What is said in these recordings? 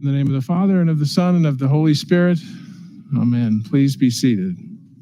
In the name of the Father, and of the Son, and of the Holy Spirit. Amen. Please be seated.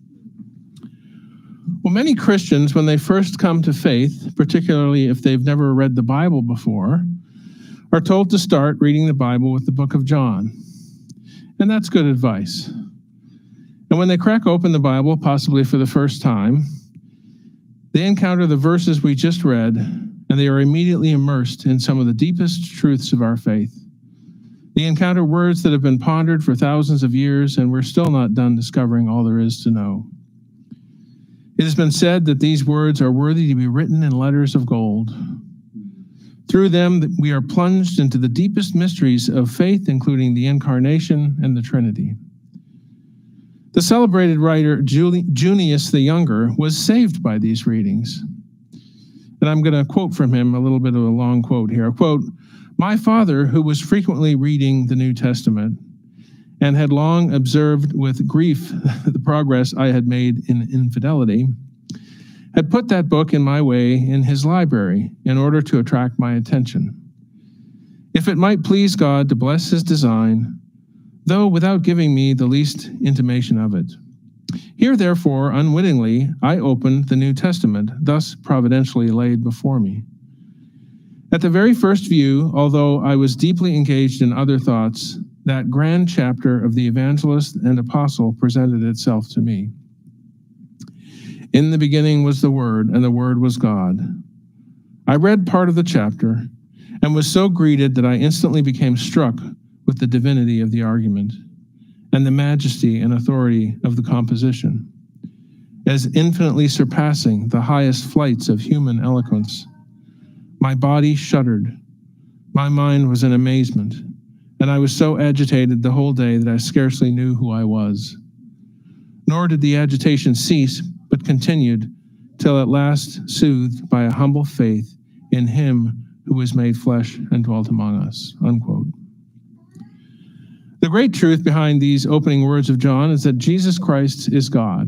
Well, many Christians, when they first come to faith, particularly if they've never read the Bible before, are told to start reading the Bible with the book of John. And that's good advice. And when they crack open the Bible, possibly for the first time, they encounter the verses we just read, and they are immediately immersed in some of the deepest truths of our faith. They encounter words that have been pondered for thousands of years, and we're still not done discovering all there is to know. It has been said that these words are worthy to be written in letters of gold. Through them, we are plunged into the deepest mysteries of faith, including the Incarnation and the Trinity. The celebrated writer Junius the Younger was saved by these readings. And I'm going to quote from him, a little bit of a long quote here. Quote, "My father, who was frequently reading the New Testament and had long observed with grief the progress I had made in infidelity, had put that book in my way in his library in order to attract my attention. If it might please God to bless his design, though without giving me the least intimation of it. Here, therefore, unwittingly, I opened the New Testament, thus providentially laid before me. At the very first view, although I was deeply engaged in other thoughts, that grand chapter of the evangelist and apostle presented itself to me. In the beginning was the Word, and the Word was God. I read part of the chapter and was so greeted that I instantly became struck with the divinity of the argument and the majesty and authority of the composition, as infinitely surpassing the highest flights of human eloquence. My body shuddered. My mind was in amazement, and I was so agitated the whole day that I scarcely knew who I was. Nor did the agitation cease, but continued, till at last soothed by a humble faith in him who was made flesh and dwelt among us." Unquote. The great truth behind these opening words of John is that Jesus Christ is God.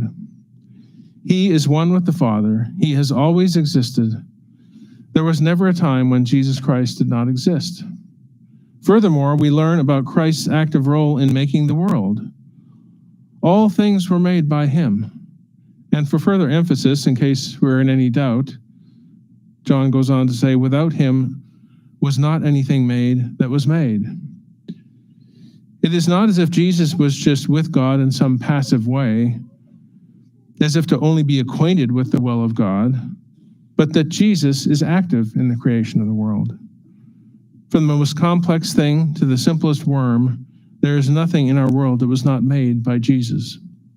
He is one with the Father. He has always existed. There was never a time when Jesus Christ did not exist. Furthermore, we learn about Christ's active role in making the world. All things were made by him. And for further emphasis, in case we're in any doubt, John goes on to say, without him was not anything made that was made. It is not as if Jesus was just with God in some passive way, as if to only be acquainted with the will of God, but that Jesus is active in the creation of the world. From the most complex thing to the simplest worm, there is nothing in our world that was not made by Jesus.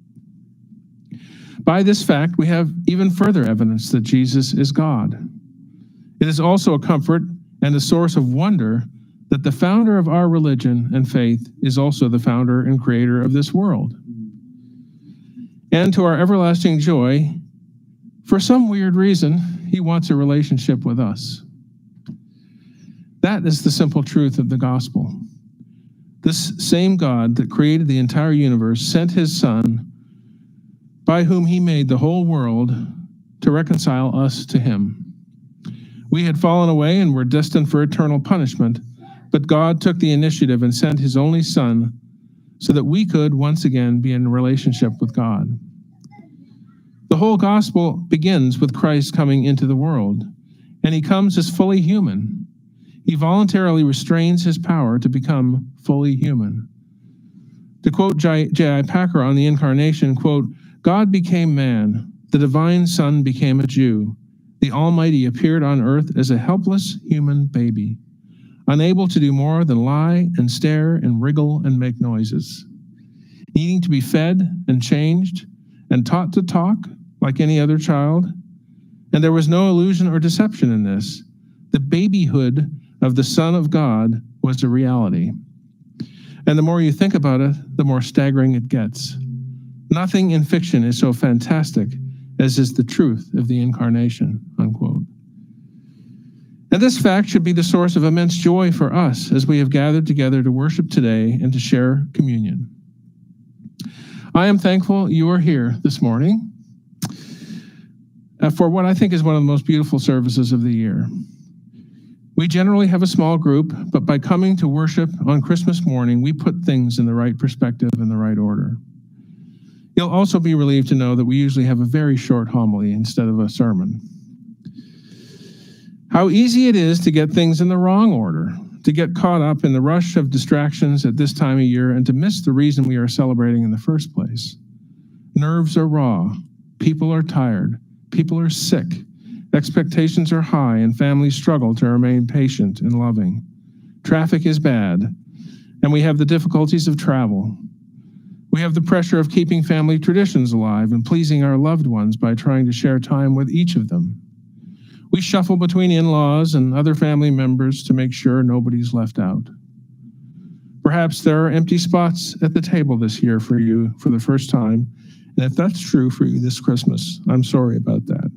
By this fact, we have even further evidence that Jesus is God. It is also a comfort and a source of wonder that the founder of our religion and faith is also the founder and creator of this world. And to our everlasting joy, for some weird reason, he wants a relationship with us. That is the simple truth of the gospel. This same God that created the entire universe sent his Son, by whom he made the whole world, to reconcile us to him. We had fallen away and were destined for eternal punishment, but God took the initiative and sent his only Son so that we could once again be in a relationship with God. The whole gospel begins with Christ coming into the world, and he comes as fully human. He voluntarily restrains his power to become fully human. To quote J.I. Packer on the Incarnation, quote, "God became man, the divine Son became a Jew. The Almighty appeared on earth as a helpless human baby, unable to do more than lie and stare and wriggle and make noises, needing to be fed and changed and taught to talk like any other child. And there was no illusion or deception in this. The babyhood of the Son of God was a reality." And the more you think about it, the more staggering it gets. Nothing in fiction is so fantastic as is the truth of the Incarnation, unquote. And this fact should be the source of immense joy for us as we have gathered together to worship today and to share communion. I am thankful you are here this morning for what I think is one of the most beautiful services of the year. We generally have a small group, but by coming to worship on Christmas morning, we put things in the right perspective and the right order. You'll also be relieved to know that we usually have a very short homily instead of a sermon. How easy it is to get things in the wrong order, to get caught up in the rush of distractions at this time of year and to miss the reason we are celebrating in the first place. Nerves are raw, people are tired, people are sick, expectations are high, and families struggle to remain patient and loving. Traffic is bad, and we have the difficulties of travel. We have the pressure of keeping family traditions alive and pleasing our loved ones by trying to share time with each of them. We shuffle between in-laws and other family members to make sure nobody's left out. Perhaps there are empty spots at the table this year for you for the first time, and if that's true for you this Christmas, I'm sorry about that.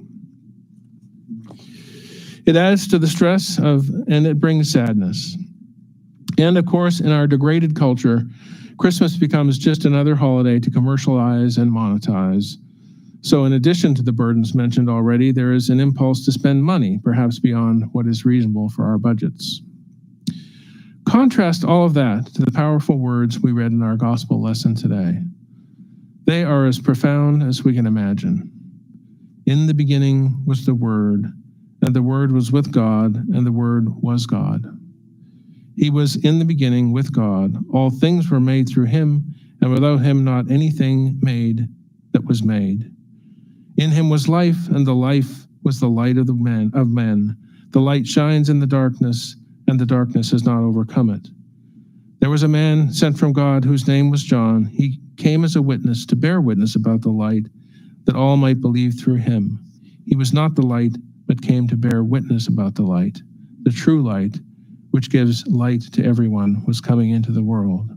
It adds to the stress and it brings sadness. And of course, in our degraded culture, Christmas becomes just another holiday to commercialize and monetize. So in addition to the burdens mentioned already, there is an impulse to spend money, perhaps beyond what is reasonable for our budgets. Contrast all of that to the powerful words we read in our gospel lesson today. They are as profound as we can imagine. In the beginning was the Word, and the Word was with God, and the Word was God. He was in the beginning with God. All things were made through him, and without him not anything made that was made. In him was life, and the life was the light of men. The light shines in the darkness, and the darkness has not overcome it. There was a man sent from God whose name was John. He came as a witness to bear witness about the light, that all might believe through him. He was not the light, but came to bear witness about the light. The true light, which gives light to everyone, was coming into the world.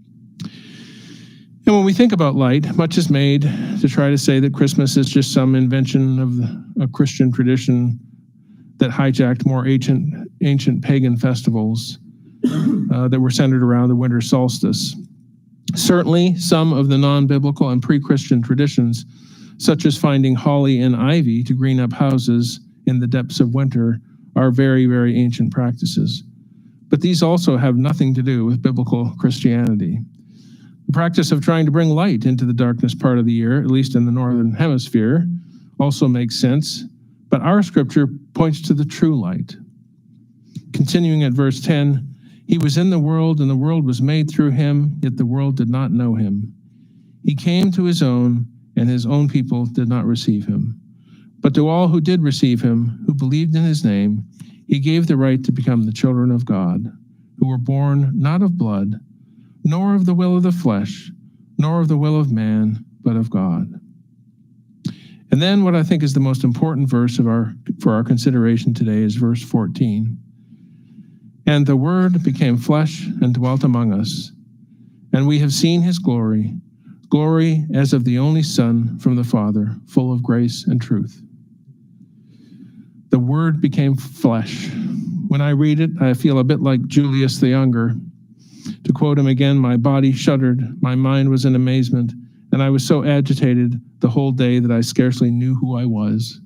And when we think about light, much is made to try to say that Christmas is just some invention of a Christian tradition that hijacked more ancient pagan festivals that were centered around the winter solstice. Certainly, some of the non-biblical and pre-Christian traditions, such as finding holly and ivy to green up houses in the depths of winter, are very, very ancient practices. But these also have nothing to do with biblical Christianity. The practice of trying to bring light into the darkness part of the year, at least in the northern hemisphere, also makes sense, but our scripture points to the true light. Continuing at verse 10, he was in the world, and the world was made through him, yet the world did not know him. He came to his own, and his own people did not receive him. But to all who did receive him, who believed in his name, he gave the right to become the children of God, who were born not of blood, nor of the will of the flesh, nor of the will of man, but of God. And then what I think is the most important verse for our consideration today is verse 14. And the Word became flesh and dwelt among us, and we have seen his glory, glory as of the only Son from the Father, full of grace and truth. The Word became flesh. When I read it, I feel a bit like Julius the Younger. To quote him again, my body shuddered, my mind was in amazement, and I was so agitated the whole day that I scarcely knew who I was.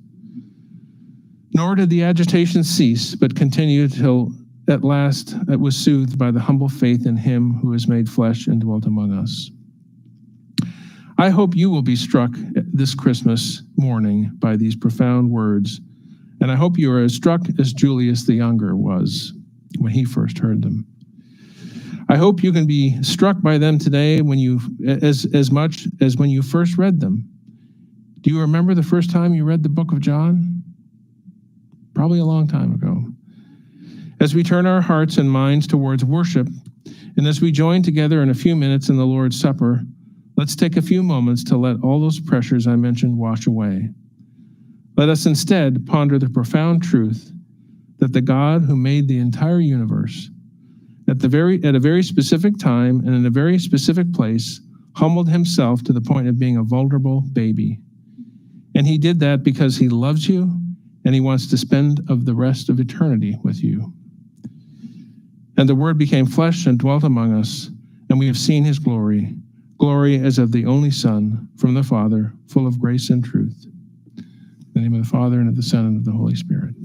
Nor did the agitation cease, but continued till at last it was soothed by the humble faith in him who is made flesh and dwelt among us. I hope you will be struck this Christmas morning by these profound words, and I hope you are as struck as Julius the Younger was when he first heard them. I hope you can be struck by them today as much as when you first read them. Do you remember the first time you read the book of John? Probably a long time ago. As we turn our hearts and minds towards worship, and as we join together in a few minutes in the Lord's Supper, let's take a few moments to let all those pressures I mentioned wash away. Let us instead ponder the profound truth that the God who made the entire universe at a very specific time and in a very specific place humbled himself to the point of being a vulnerable baby. And he did that because he loves you and he wants to spend the rest of eternity with you. And the Word became flesh and dwelt among us, and we have seen his glory, glory as of the only Son from the Father, full of grace and truth. In the name of the Father, and of the Son, and of the Holy Spirit.